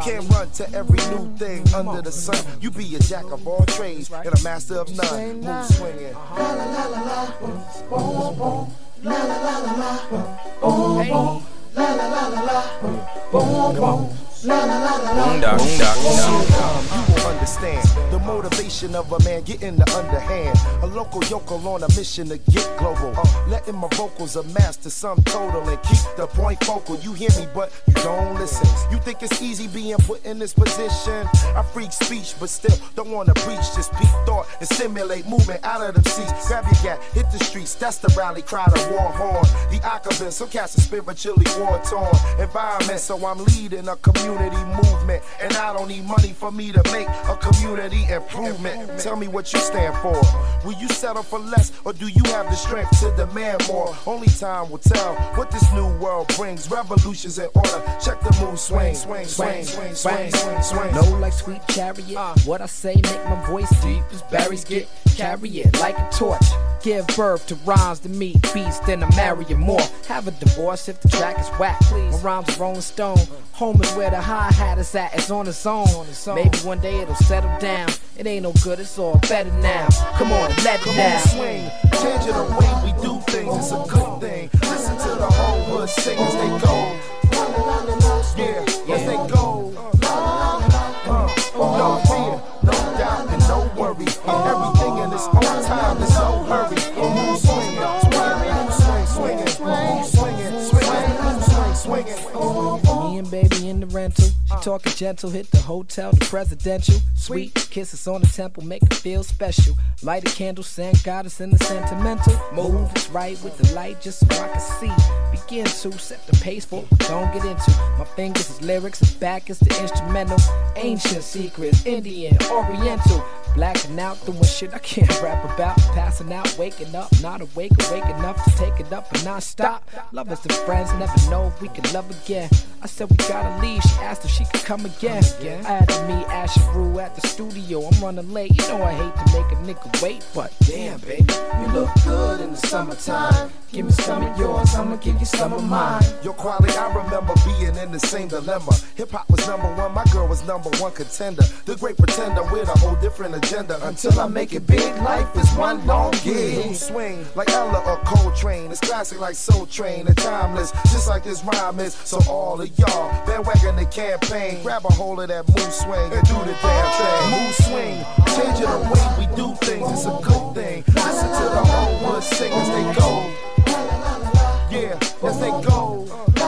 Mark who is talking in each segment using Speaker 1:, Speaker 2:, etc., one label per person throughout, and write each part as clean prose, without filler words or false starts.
Speaker 1: can't run to every new thing under the sun. You be a jack of all trades and a master of none. Move swinging. La la la la la, boom boom. La la la la la, boom boom. La la la la la, boom boom. La la la la la. You will understand the motivation of a man getting the underhand. A local yokel on a mission to get global. Letting my vocals amass to some total and keep the point focal. You hear me, but you don't listen. You think it's easy being put in this position? I freak speech, but still don't wanna preach. Just peak thought and stimulate movement out of them seats. Grab your gat, hit the streets. That's the rally cry, the war horn. The occupant, some cats are spiritually war torn. Environment, so I'm leading a community movement, and I don't need money for me to make a community improvement. Tell me what you stand for. Will you settle for less, or do you have the strength to demand more? Only time will tell what this new world brings. Revolutions in order. Check the mood swing, swing, swing, swing, swing, swing, swing.
Speaker 2: Low like sweet chariot. What I say make my voice deep as berries get. Carry it like a torch. Give birth to rhymes to meet beats, then I marry you more. Have a divorce if the track is whack. My rhymes are Rolling Stone. Home is where the hi-hat is at, it's on its own. Maybe one day it'll settle down. It ain't no good, it's all better now. Come on, let it down.
Speaker 1: Swing, changing the way we do things, it's a good thing. Listen to the whole hood sing as they go. Yeah, as they go. No fear, no doubt, and no worry. Everything in its own time, there's no hurry. Move swinging, swinging, swinging, swinging, swinging, swinging, swinging.
Speaker 2: Me and baby in the rental. She talking gentle, hit the hotel, the presidential. Sweet kisses on the temple, make it feel special. Light a candle, send goddess in the sentimental. Move it's right with the light, just so I can see. Begin to set the pace for don't get into. My fingers is lyrics, and back is the instrumental. Ancient secrets, Indian, Oriental. Blacking out, doing shit I can't rap about. Passing out, waking up, not awake, awake enough to take it up and not stop. Lovers and friends never know if we can love again. I said we gotta leave, she asked if she could come again. I had to meet Asheru at the studio, I'm running late. You know I hate to make a nigga wait, but damn baby, you look good in the summertime. Give me some of yours, I'ma give you some of mine.
Speaker 1: Your quality, I remember being in the same dilemma. Hip-hop was #1, my girl was #1 contender. The great pretender with a whole different agenda. Until I make it big, life is one long gig. Swing like Ella or Coltrane. It's classic like Soul Train and timeless, just like this rhyme is. So all of y'all, bandwagon the campaign. Grab a hold of that mood swing and do the damn thing. Mood swing, changing the way we do things, it's a good thing. Listen to the whole hood sing as they go. Yeah, as they go.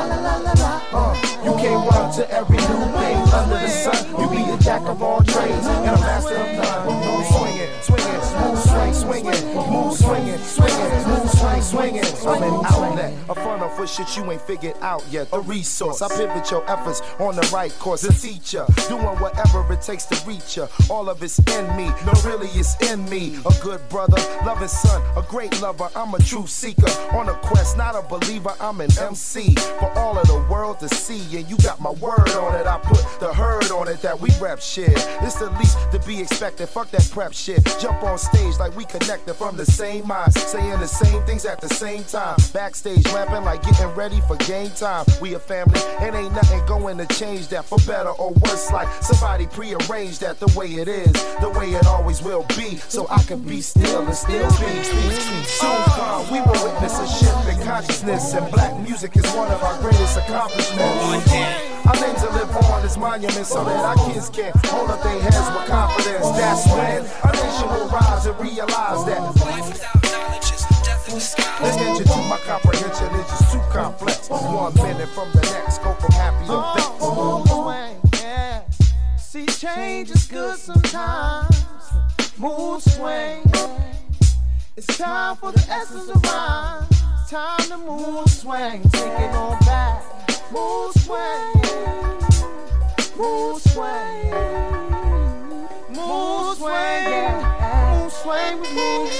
Speaker 1: You can't run to every new thing under the sun. You be a jack of all trades and a master of none. Move swinging, swinging, smooth swing, swinging, move swinging, swinging, smooth swing, swinging. I'm an outlet, a funnel for shit you ain't figured out yet. A resource, I pivot your efforts on the right course. A teacher, doing whatever it takes to reach ya. All of it's in me, no really it's in me. A good brother, loving son, a great lover. I'm a truth seeker on a quest, not a believer. I'm an MC for all of the world to see, and you got my word on it. I put the herd on it that we rap shit. It's the least to be expected. Fuck that prep shit. Jump on stage like we connected from the same mind, saying the same things at the same time. Backstage rapping like getting ready for game time. We a family, and ain't nothing going to change that for better or worse. Like somebody prearranged that the way it is, the way it always will be. So I can be still and still be. Soon come, we will witness a shift in consciousness, and black music is one of our greatest accomplishments. Our names will live on as monuments so that our kids can hold up their heads with confidence. That's when our nation will rise and realize that life without knowledge is death in the sky. This engine to my comprehension is just too complex. 1 minute from the next, go from happy to fixed.
Speaker 3: Yeah. See, change is good sometimes. Mood swing. It's time for the essence of rhyme. It's time to move swing. Take it on back. Mood swing. Mood swing. Mood swing. Mood swing with me.